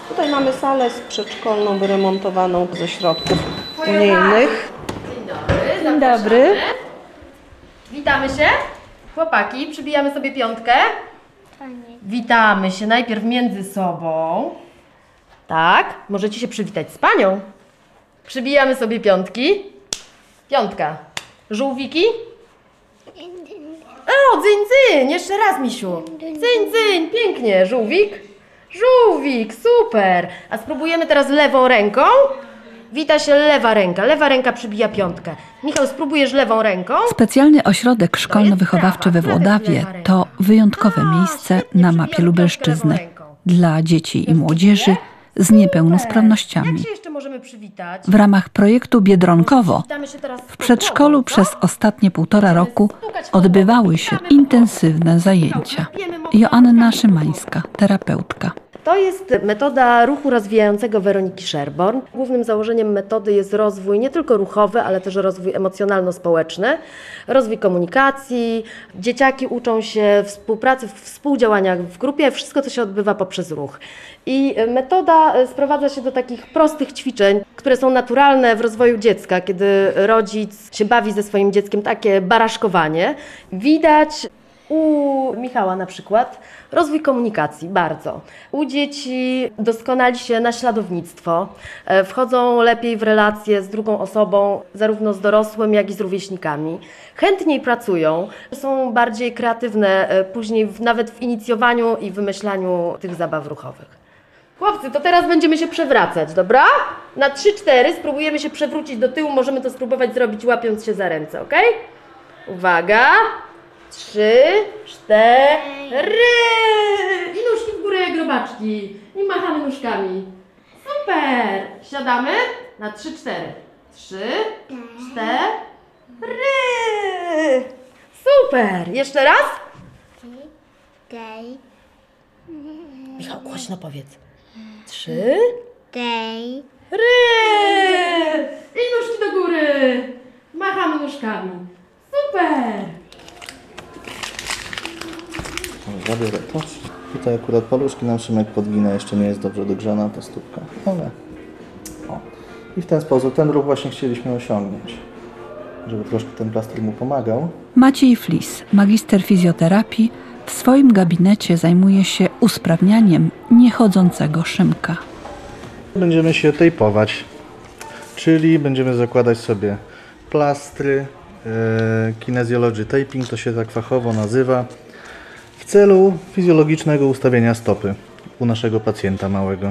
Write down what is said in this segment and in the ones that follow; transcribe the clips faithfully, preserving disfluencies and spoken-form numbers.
Tutaj mamy salę przedszkolną wyremontowaną ze środków unijnych. Dzień dobry. Dzień dobry. Witamy się. Chłopaki, przybijamy sobie piątkę. Witamy się najpierw między sobą. Tak, możecie się przywitać z panią. Przybijamy sobie piątki. Piątka. Żółwiki. O, dzyń, dzyń. Jeszcze raz, misiu. Dzyń, dzyń. Pięknie. Żółwik. Żółwik. Super. A spróbujemy teraz lewą ręką. Wita się lewa ręka. Lewa ręka przybija piątkę. Michał, spróbujesz lewą ręką? Specjalny ośrodek szkolno-wychowawczy we Włodawie to wyjątkowe miejsce na mapie Lubelszczyzny dla dzieci i młodzieży z niepełnosprawnościami. Jak się jeszcze możemy przywitać? W ramach projektu Biedronkowo Witamy się teraz w przedszkolu przez ostatnie półtora roku odbywały się intensywne zajęcia. Joanna Szymańska, terapeutka. To jest metoda ruchu rozwijającego Weroniki Sherborn. Głównym założeniem metody jest rozwój nie tylko ruchowy, ale też rozwój emocjonalno-społeczny, rozwój komunikacji. Dzieciaki uczą się współpracy, współdziałania w grupie, wszystko to się odbywa poprzez ruch. I metoda sprowadza się do takich prostych ćwiczeń, które są naturalne w rozwoju dziecka, kiedy rodzic się bawi ze swoim dzieckiem, takie baraszkowanie. Widać u Michała na przykład rozwój komunikacji, bardzo. U dzieci doskonali się naśladownictwo, wchodzą lepiej w relacje z drugą osobą, zarówno z dorosłym, jak i z rówieśnikami. Chętniej pracują, są bardziej kreatywne później w, nawet w inicjowaniu i wymyślaniu tych zabaw ruchowych. Chłopcy, to teraz będziemy się przewracać, dobra? Na trzy cztery spróbujemy się przewrócić do tyłu, możemy to spróbować zrobić łapiąc się za ręce, ok? Uwaga! Trzy, cztery! I nóżki w górę jak robaczki. I machamy nóżkami. Super! Siadamy na trzy, cztery. Trzy, cztery! Super! Jeszcze raz? Dej, Michał, głośno powiedz. Trzy, dej. ry! I nóżki do góry. Machamy nóżkami. Super! Zabiorę to. Tutaj akurat paluszki nam Szymek podgina, jeszcze nie jest dobrze dogrzana ta stópka, ale o. I w ten sposób, ten ruch właśnie chcieliśmy osiągnąć, żeby troszkę ten plaster mu pomagał. Maciej Flis, magister fizjoterapii, w swoim gabinecie zajmuje się usprawnianiem niechodzącego Szymka. Będziemy się tejpować, czyli będziemy zakładać sobie plastry, e, kinesiology taping, to się tak fachowo nazywa, w celu fizjologicznego ustawienia stopy u naszego pacjenta małego.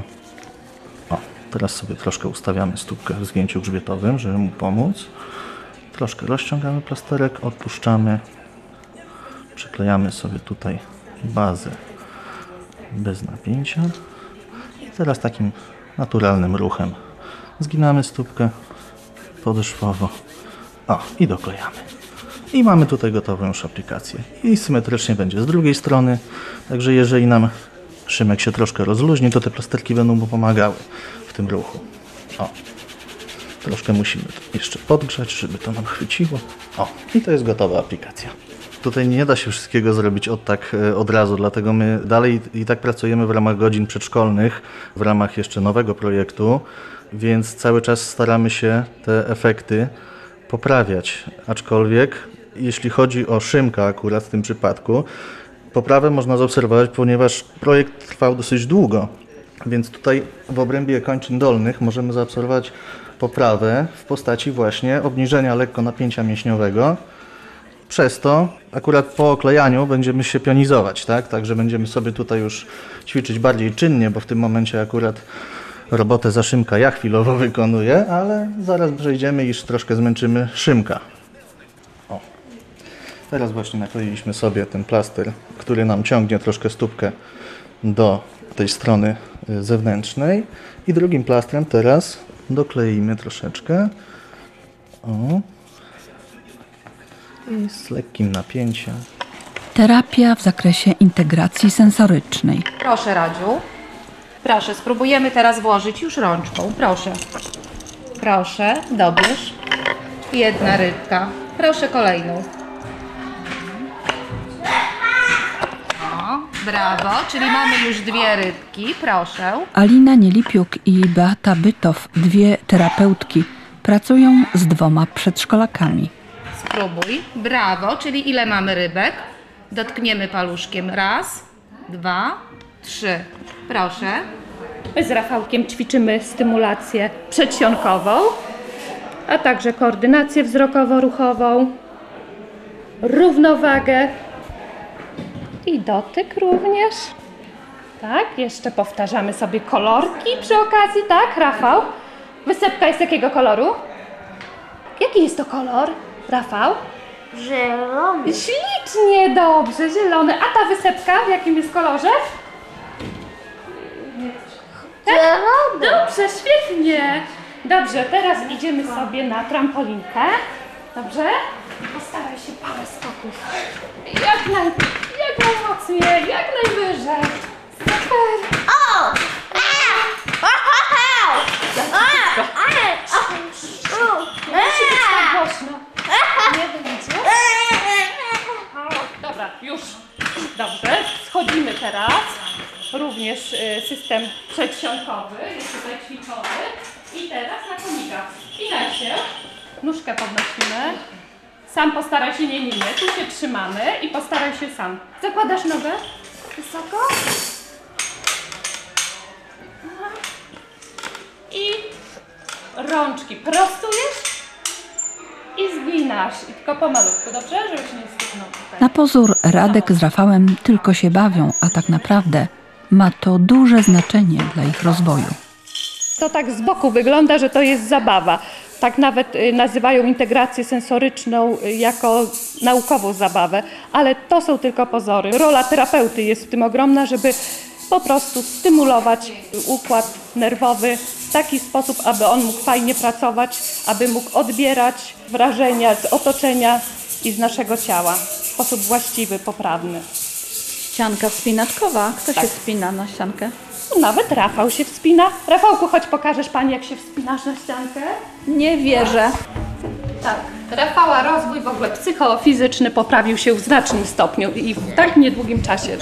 O, teraz sobie troszkę ustawiamy stópkę w zgięciu grzbietowym, żeby mu pomóc. Troszkę rozciągamy plasterek, odpuszczamy, przyklejamy sobie tutaj bazę bez napięcia i teraz takim naturalnym ruchem zginamy stópkę podeszwowo, o, i doklejamy. I mamy tutaj gotową już aplikację. I symetrycznie będzie z drugiej strony. Także jeżeli nam Szymek się troszkę rozluźni, to te plasterki będą mu pomagały w tym ruchu. O, troszkę musimy jeszcze podgrzać, żeby to nam chwyciło. O, i to jest gotowa aplikacja. Tutaj nie da się wszystkiego zrobić od tak od razu, dlatego my dalej i tak pracujemy w ramach godzin przedszkolnych, w ramach jeszcze nowego projektu, więc cały czas staramy się te efekty poprawiać, aczkolwiek jeśli chodzi o Szymka akurat w tym przypadku, poprawę można zaobserwować, ponieważ projekt trwał dosyć długo, więc tutaj w obrębie kończyn dolnych możemy zaobserwować poprawę w postaci właśnie obniżenia lekko napięcia mięśniowego. Przez to akurat po oklejaniu będziemy się pionizować, tak? Także będziemy sobie tutaj już ćwiczyć bardziej czynnie, bo w tym momencie akurat robotę za Szymka ja chwilowo wykonuję, ale zaraz przejdziemy i już troszkę zmęczymy Szymka. O. Teraz właśnie nakleiliśmy sobie ten plaster, który nam ciągnie troszkę stópkę do tej strony zewnętrznej i drugim plastrem teraz dokleimy troszeczkę. O. I z lekkim napięciem. Terapia w zakresie integracji sensorycznej. Proszę, Radziu. Proszę, spróbujemy teraz włożyć już rączką. Proszę. Proszę, dobierz. Jedna rybka. Proszę kolejną. O, Brawo, czyli mamy już dwie rybki, proszę. Alina Nielipiuk i Beata Bytow, dwie terapeutki, pracują z dwoma przedszkolakami. Spróbuj. Brawo, czyli ile mamy rybek? Dotkniemy paluszkiem. Raz, dwa, trzy. Proszę. My z Rafałkiem ćwiczymy stymulację przedsionkową, a także koordynację wzrokowo-ruchową, równowagę i dotyk również. Tak, jeszcze powtarzamy sobie kolorki przy okazji, tak, Rafał? Wysepka jest jakiego koloru? Jaki jest to kolor, Rafał? Zielony. Ślicznie, dobrze, zielony. A ta wysepka w jakim jest kolorze? Zielony. Dobrze, świetnie. Dobrze, teraz idziemy sobie na trampolinkę. Dobrze? Postaraj się parę skoków. Jak, naj, jak najmocniej, jak najwyżej. Super. O! Nie musi być tak głośno. Nie będzie. Dobra, już. Dobrze, schodzimy teraz. Również y, system przedsionkowy jest tutaj ćwiczony. I teraz na konika. Wspinaj się. Nóżkę podnosimy. Sam postaraj się, nie, nie, nie. Tu się trzymamy i postaraj się sam. Zakładasz nogę wysoko. I rączki prostujesz i zginasz. I tylko pomalutku, dobrze? Żeby się nie stuknął tutaj. Na pozór Radek z Rafałem tylko się bawią, a tak naprawdę ma to duże znaczenie dla ich rozwoju. To tak z boku wygląda, że to jest zabawa. Tak nawet y, nazywają integrację sensoryczną y, jako naukową zabawę, ale to są tylko pozory. Rola terapeuty jest w tym ogromna, żeby po prostu stymulować układ nerwowy w taki sposób, aby on mógł fajnie pracować, aby mógł odbierać wrażenia z otoczenia i z naszego ciała w sposób właściwy, poprawny. Ścianka wspinaczkowa. Kto Tak. się wspina na ściankę? Nawet Rafał się wspina. Rafałku, chodź pokażesz Pani, jak się wspinasz na ściankę. Nie wierzę. Tak, Rafała rozwój w ogóle psychofizyczny poprawił się w znacznym stopniu i w tak niedługim czasie.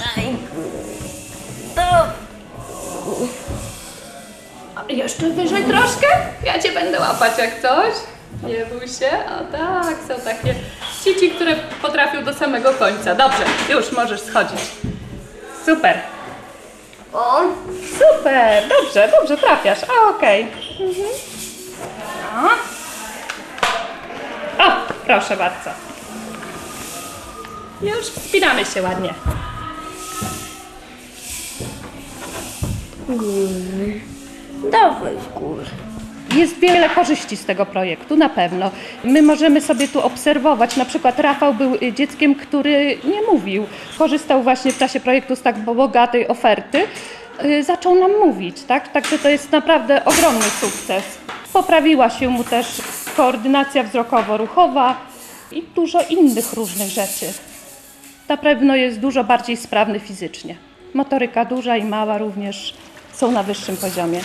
A jeszcze wyżej troszkę? Ja Cię będę łapać jak coś. Nie bój się. O tak, są takie dzieci, które potrafią do samego końca. Dobrze, już możesz schodzić. Super. O, Super, dobrze, dobrze trafiasz. A, okej. Mhm. O, proszę bardzo. Już wspinamy się ładnie. dawaj gór. Jest wiele korzyści z tego projektu, na pewno. My możemy sobie tu obserwować, na przykład Rafał był dzieckiem, który nie mówił. Korzystał właśnie w czasie projektu z tak bogatej oferty. Yy, Zaczął nam mówić, tak? Także to jest naprawdę ogromny sukces. Poprawiła się mu też koordynacja wzrokowo-ruchowa i dużo innych różnych rzeczy. Na pewno jest dużo bardziej sprawny fizycznie. Motoryka duża i mała również są na wyższym poziomie.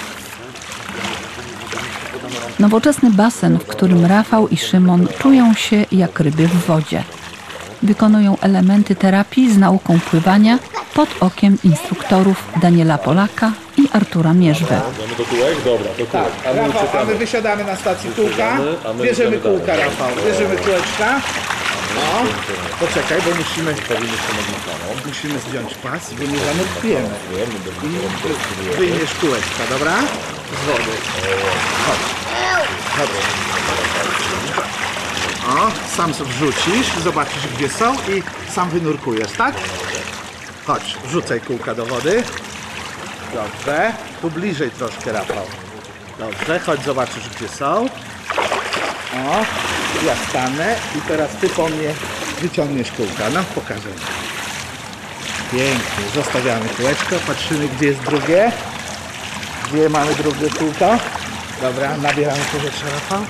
Nowoczesny basen, w którym Rafał i Szymon czują się jak ryby w wodzie. Wykonują elementy terapii z nauką pływania pod okiem instruktorów Daniela Polaka i Artura Mierzwy. Mamy do kółek? Dobra, do kółek. Tak, A my Rafał, a uciekamy. my wysiadamy na stacji kółka, Wysiadamy, a my bierzemy idziemy kółka, dalej. Rafał, bierzemy kółeczka. No, poczekaj, bo musimy, Powinniśmy się musimy zdjąć pas, bo nie zanurkujemy. I wyjmiesz kółeczka, dobra? Z wody. Chodź. Chodź. O, sam sobie wrzucisz, zobaczysz gdzie są i sam wynurkujesz, tak? Chodź, wrzucaj kółka do wody. Dobrze, tu bliżej troszkę, Rafał. Dobrze, chodź zobaczysz gdzie są. O, ja stanę i teraz ty po mnie wyciągniesz kółka. No, pokażę. Pięknie, zostawiamy kółeczko, patrzymy gdzie jest drugie. Gdzie mamy drugie kółko. Dobra, nabieramy powietrza, Rafał.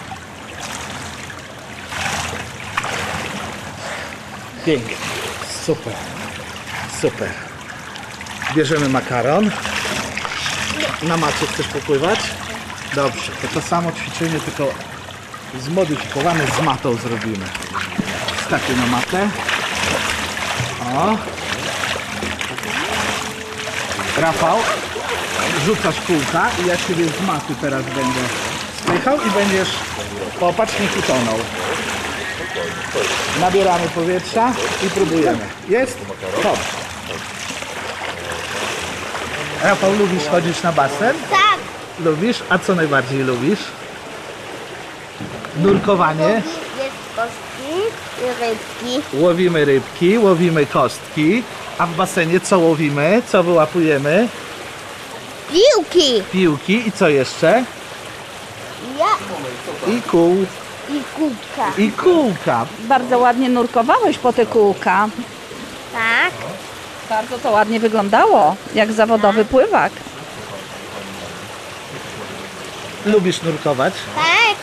Pięknie, super, super. Bierzemy makaron. Na macie chcesz popływać? Dobrze, to to samo ćwiczenie, tylko zmodyfikowane z matą zrobimy. Skakuj na matę. O. Rafał, rzucasz kółka i ja siebie z maty teraz będę spychał i będziesz, popatrz, nie utonął. Nabieramy powietrza i próbujemy. Jest? Chodź. Rafał, lubisz chodzić na basen? Tak. Lubisz? A co najbardziej lubisz? Nurkowanie. Jest kostki i rybki. Łowimy rybki, łowimy kostki. A w basenie co łowimy? Co wyłapujemy? Piłki. Piłki i co jeszcze? Ja I kół. i kubka. I kółka. Bardzo ładnie nurkowałeś po te kółka. Tak. Bardzo to ładnie wyglądało, jak zawodowy pływak. Lubisz nurkować? Tak.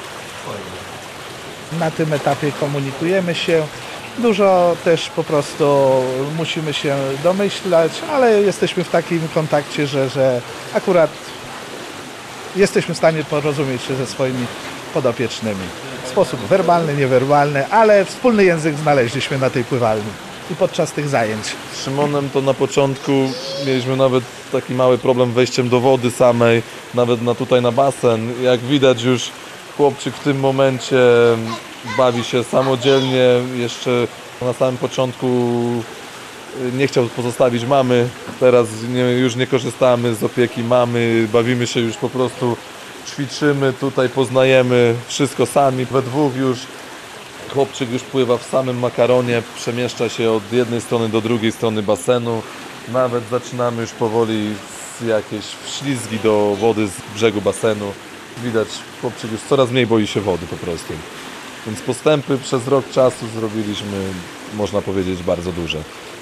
Na tym etapie komunikujemy się. Dużo też po prostu musimy się domyślać, ale jesteśmy w takim kontakcie, że, że akurat jesteśmy w stanie porozumieć się ze swoimi podopiecznymi. W sposób werbalny, niewerbalny, ale wspólny język znaleźliśmy na tej pływalni i podczas tych zajęć. Z Szymonem to na początku mieliśmy nawet taki mały problem wejściem do wody samej, nawet na tutaj na basen. Jak widać już chłopczyk w tym momencie bawi się samodzielnie. Jeszcze na samym początku nie chciał pozostawić mamy. Teraz nie, już nie korzystamy z opieki mamy. Bawimy się już po prostu, ćwiczymy tutaj, poznajemy wszystko sami. We dwóch już chłopczyk już pływa w samym makaronie, przemieszcza się od jednej strony do drugiej strony basenu. Nawet zaczynamy już powoli z jakieś wślizgi do wody z brzegu basenu. Widać, chłopczyk już coraz mniej boi się wody po prostu. Więc postępy przez rok czasu zrobiliśmy, można powiedzieć, bardzo duże.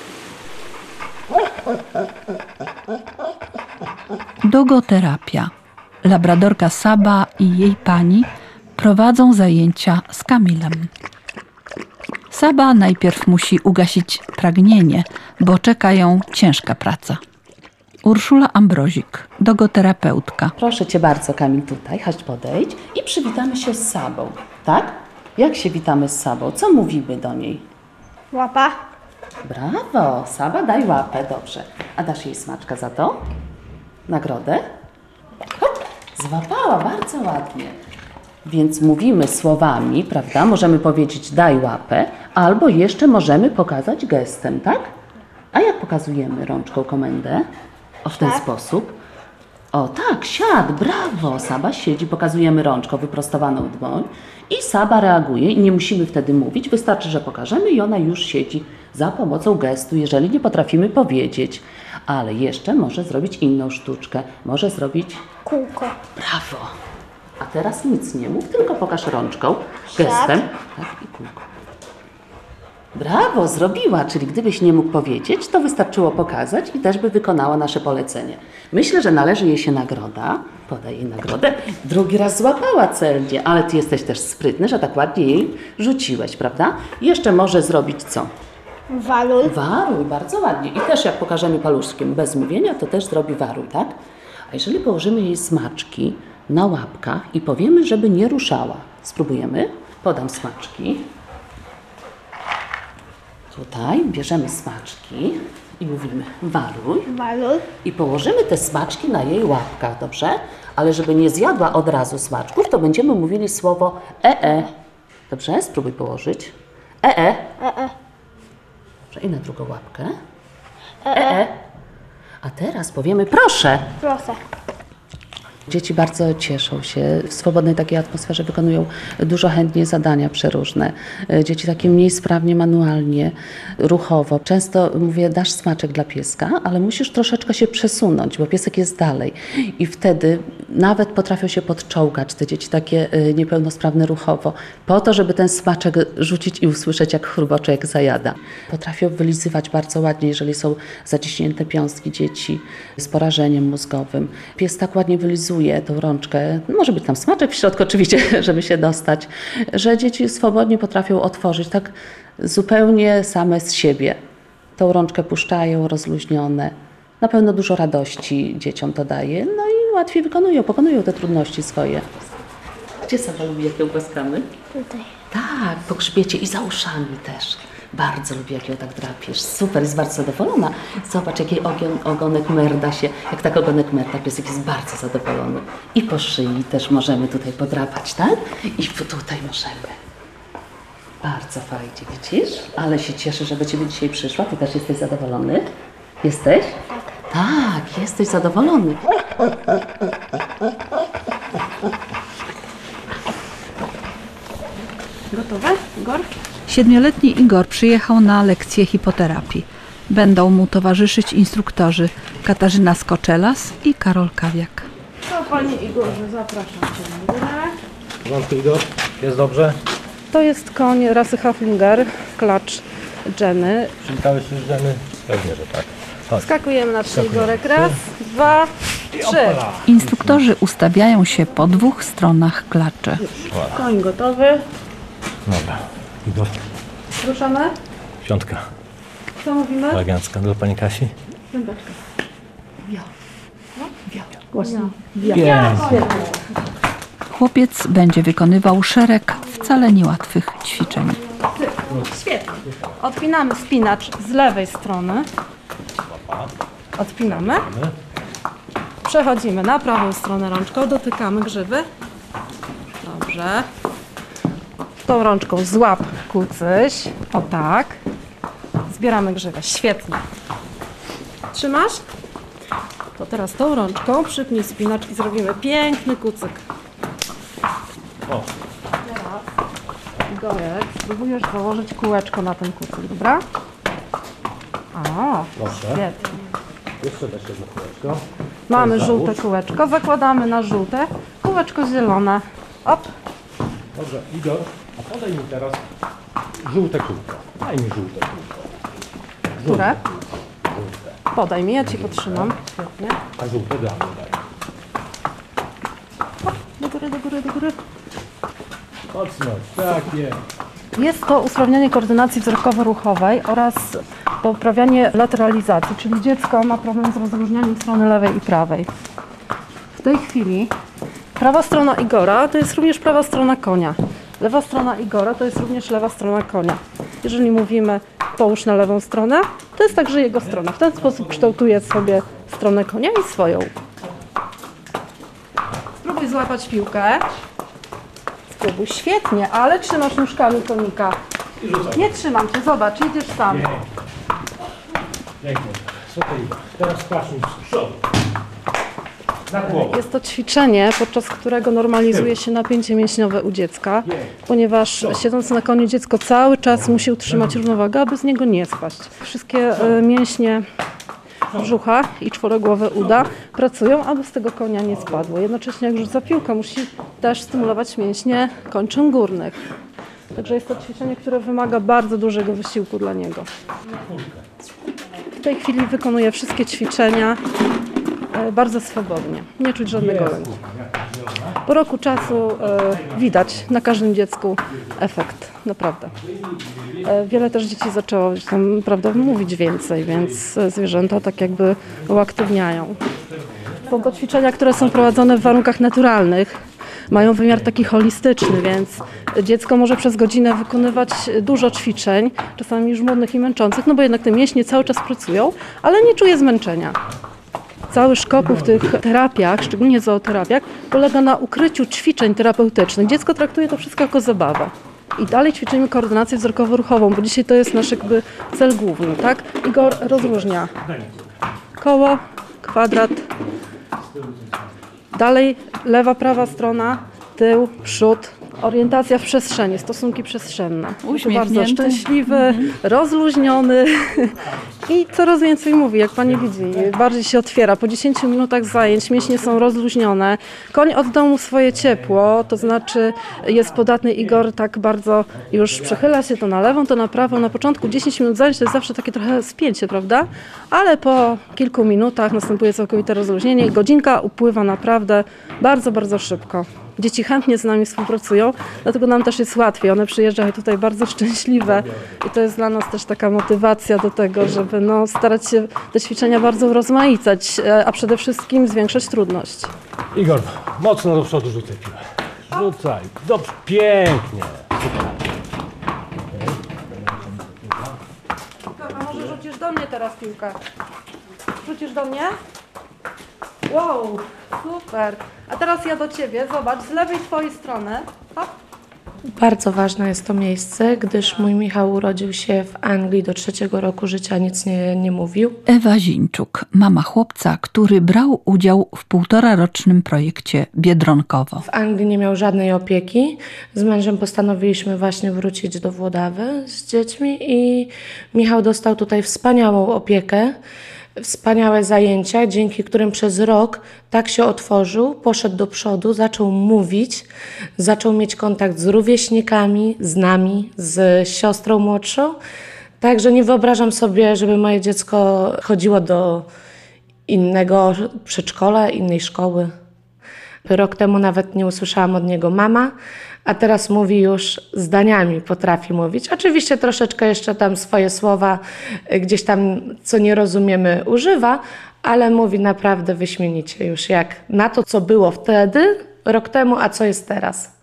Dogoterapia. Labradorka Saba i jej pani prowadzą zajęcia z Kamilem. Saba najpierw musi ugasić pragnienie, bo czeka ją ciężka praca. Urszula Ambrozik, dogoterapeutka. Proszę Cię bardzo, Kamil, tutaj, chodź podejdź i przywitamy się z Sabą, tak? Jak się witamy z Sabą? Co mówimy do niej? Łapa. Brawo, Saba, daj łapę, dobrze. A dasz jej smaczka za to? Nagrodę? Hop, złapała, bardzo ładnie. Więc mówimy słowami, prawda? Możemy powiedzieć daj łapę, albo jeszcze możemy pokazać gestem, tak? A jak pokazujemy rączką komendę? O, w ten sposób. O tak, siad, brawo. Saba siedzi, pokazujemy rączką wyprostowaną dłoń i Saba reaguje i nie musimy wtedy mówić, wystarczy, że pokażemy i ona już siedzi za pomocą gestu, jeżeli nie potrafimy powiedzieć. Ale jeszcze może zrobić inną sztuczkę, może zrobić Kółko. brawo. A teraz nic nie mów, tylko pokaż rączką, gestem. Tak, i kółko. Brawo, zrobiła, czyli gdybyś nie mógł powiedzieć, to wystarczyło pokazać i też by wykonała nasze polecenie. Myślę, że należy jej się nagroda. Podaj jej nagrodę. Drugi raz złapała celnie, ale ty jesteś też sprytny, że tak ładnie jej rzuciłeś, prawda? Jeszcze może zrobić co? Waluj. Waruj, bardzo ładnie. I też jak pokażemy paluszkiem bez mówienia, to też zrobi waruj, tak? A jeżeli położymy jej smaczki na łapkach i powiemy, żeby nie ruszała. Spróbujemy? Podam smaczki. Tutaj bierzemy smaczki i mówimy waruj. Waluj. I położymy te smaczki na jej łapkach, dobrze? Ale żeby nie zjadła od razu smaczków, to będziemy mówili słowo e-e. Dobrze? Spróbuj położyć. E-e. E-e. Dobrze, i na drugą łapkę. E-e. A teraz powiemy proszę. Proszę. Dzieci bardzo cieszą się, w swobodnej takiej atmosferze wykonują dużo chętnie zadania przeróżne. Dzieci takie mniej sprawnie, manualnie, ruchowo. Często mówię, dasz smaczek dla pieska, ale musisz troszeczkę się przesunąć, bo piesek jest dalej. I wtedy nawet potrafią się podczołgać te dzieci takie niepełnosprawne ruchowo, po to, żeby ten smaczek rzucić i usłyszeć, jak chrubocze, jak zajada. Potrafią wylizywać bardzo ładnie, jeżeli są zaciśnięte piąstki dzieci z porażeniem mózgowym. Pies tak ładnie wylizuje tą rączkę, może być tam smaczek w środku oczywiście, żeby się dostać, że dzieci swobodnie potrafią otworzyć tak zupełnie same z siebie. Tą rączkę puszczają, rozluźnione. Na pewno dużo radości dzieciom to daje, no i łatwiej wykonują, pokonują te trudności swoje. Gdzie Saba lubi, jak ją głaskamy? Tutaj. Tak, po grzbiecie i za uszami też. Bardzo lubi, jak ją tak drapiesz. Super, jest bardzo zadowolona. Zobacz, jaki ogion, ogonek merda się, jak tak ogonek merda, piesek jest bardzo zadowolony. I po szyi też możemy tutaj podrapać, tak? I tutaj możemy. Bardzo fajnie, widzisz? Ale się cieszę, że do Ciebie dzisiaj przyszła. Ty też jesteś zadowolony? Jesteś? Tak, jesteś zadowolony. Gotowe, Igor? Siedmioletni Igor przyjechał na lekcję hipoterapii. Będą mu towarzyszyć instruktorzy Katarzyna Skoczelas i Karol Kawiak. To Panie Igorze, zapraszam Cię na górę. Wątku Igor, jest dobrze? To jest koń rasy Haflinger, klacz Jenny. Przywitałeś się z Jenny? Pewnie, że tak. Chodź. Skakujemy na trzy, Igorek. Raz, dwa, trzy. Instruktorzy ustawiają się po dwóch stronach klaczy. Koń gotowy. Dobra, Igor. Ruszamy. Piątka. Co mówimy? Elegancka dla pani Kasi. Zębeczka. Wio. No? Wio. Głośno. Wio. Pięknie. Chłopiec będzie wykonywał szereg wcale niełatwych ćwiczeń. Świetnie. Odpinamy spinacz z lewej strony. Odpinamy. Przechodzimy na prawą stronę rączką, dotykamy grzywy. Dobrze. Tą rączką złap kucyś. O tak. Zbieramy grzywę. Świetnie. Trzymasz? To teraz tą rączką przypnij spinacz i zrobimy piękny kucyk. O. Teraz, Igorek, spróbujesz założyć kółeczko na ten kucyk, dobra? O, Dobrze. świetnie. Jeszcze też jedno kółeczko. Mamy Załóż. żółte kółeczko, zakładamy na żółte, kółeczko zielone. Op. Dobrze, Igor, a podaj mi teraz żółte kółko. Daj mi żółte kółko. Żółte. Które? Żółte. Podaj mi, ja Ci podtrzymam. Świetnie. A żółte dla mnie daj. Do góry, do góry, do góry. Mocno, tak jest. Jest to usprawnianie koordynacji wzrokowo-ruchowej oraz poprawianie lateralizacji, czyli dziecko ma problem z rozróżnianiem strony lewej i prawej. W tej chwili prawa strona Igora to jest również prawa strona konia. Lewa strona Igora to jest również lewa strona konia. Jeżeli mówimy połóż na lewą stronę, to jest także jego strona. W ten sposób kształtuje sobie stronę konia i swoją. Spróbuj złapać piłkę. Spróbuj, świetnie, ale trzymasz nóżkami konika. Nie trzymam cię, zobacz, jedziesz sam. Pięknie. Słuchaj, Igor, teraz patrz mi z przodu. Na głowę. Jest to ćwiczenie, podczas którego normalizuje się napięcie mięśniowe u dziecka, ponieważ siedząc na koniu dziecko cały czas musi utrzymać równowagę, aby z niego nie spaść. Wszystkie e, mięśnie brzucha i czworogłowe uda pracują, aby z tego konia nie spadło. Jednocześnie jak rzuca piłkę, musi też stymulować mięśnie kończyn górnych. Także jest to ćwiczenie, które wymaga bardzo dużego wysiłku dla niego. W tej chwili wykonuję wszystkie ćwiczenia e, bardzo swobodnie. Nie czuć żadnego lęku. Po roku czasu e, widać na każdym dziecku efekt, naprawdę. E, wiele też dzieci zaczęło tam, prawda, mówić więcej, więc zwierzęta tak jakby uaktywniają. Są to ćwiczenia, które są prowadzone w warunkach naturalnych. Mają wymiar taki holistyczny, więc dziecko może przez godzinę wykonywać dużo ćwiczeń, czasami żmudnych i męczących, no bo jednak te mięśnie cały czas pracują, ale nie czuje zmęczenia. Cały szkopuł w tych terapiach, szczególnie zooterapiach, polega na ukryciu ćwiczeń terapeutycznych. Dziecko traktuje to wszystko jako zabawę. I dalej ćwiczymy koordynację wzrokowo-ruchową, bo dzisiaj to jest nasz jakby cel główny, tak? Igor rozróżnia koło, kwadrat, dalej lewa, prawa strona, tył, przód, orientacja w przestrzeni, stosunki przestrzenne. Uśmiechnięty. Bardzo szczęśliwy, rozluźniony i coraz więcej mówi, jak pani widzi, bardziej się otwiera. Po dziesięciu minutach zajęć mięśnie są rozluźnione. Koń oddał mu swoje ciepło, to znaczy jest podatny. Igor tak bardzo już przechyla się to na lewą, to na prawą. Na początku dziesięć minut zajęć to jest zawsze takie trochę spięcie, prawda? Ale po kilku minutach następuje całkowite rozluźnienie i godzinka upływa naprawdę bardzo, bardzo szybko. Dzieci chętnie z nami współpracują, dlatego nam też jest łatwiej. One przyjeżdżają tutaj bardzo szczęśliwe i to jest dla nas też taka motywacja do tego, żeby no, starać się te ćwiczenia bardzo urozmaicać, a przede wszystkim zwiększać trudność. Igor, mocno do przodu rzucaj piłę. Rzucaj. Dobrze, pięknie. Super. teraz piłkę. Rzucisz do mnie? Wow, super. A teraz ja do Ciebie, zobacz, z lewej Twojej strony. Hop. Bardzo ważne jest to miejsce, gdyż mój Michał urodził się w Anglii, do trzeciego roku życia nic nie, nie mówił. Ewa Zińczuk, mama chłopca, który brał udział w półtorarocznym projekcie Biedronkowo. W Anglii nie miał żadnej opieki. Z mężem postanowiliśmy właśnie wrócić do Włodawy z dziećmi i Michał dostał tutaj wspaniałą opiekę. Wspaniałe zajęcia, dzięki którym przez rok tak się otworzył, poszedł do przodu, zaczął mówić, zaczął mieć kontakt z rówieśnikami, z nami, z siostrą młodszą. Także nie wyobrażam sobie, żeby moje dziecko chodziło do innego przedszkola, innej szkoły. Rok temu nawet nie usłyszałam od niego mama, a teraz mówi już zdaniami, potrafi mówić. Oczywiście troszeczkę jeszcze tam swoje słowa gdzieś tam, co nie rozumiemy, używa, ale mówi naprawdę wyśmienicie już jak na to, co było wtedy, rok temu, a co jest teraz.